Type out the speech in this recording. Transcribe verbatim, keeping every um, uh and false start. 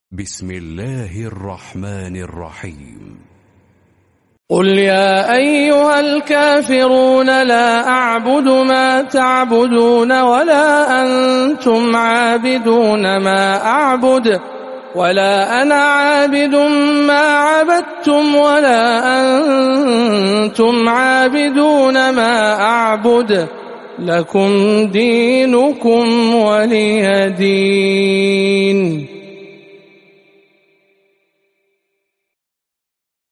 بسم الله الرحمن الرحيم قل يا أيها الكافرون لا أعبد ما تعبدون ولا أنتم عابدون ما أعبد ولا أنا عابد ما عبدتم ولا أنتم عابدون ما أعبد لكم دينكم ولي دين.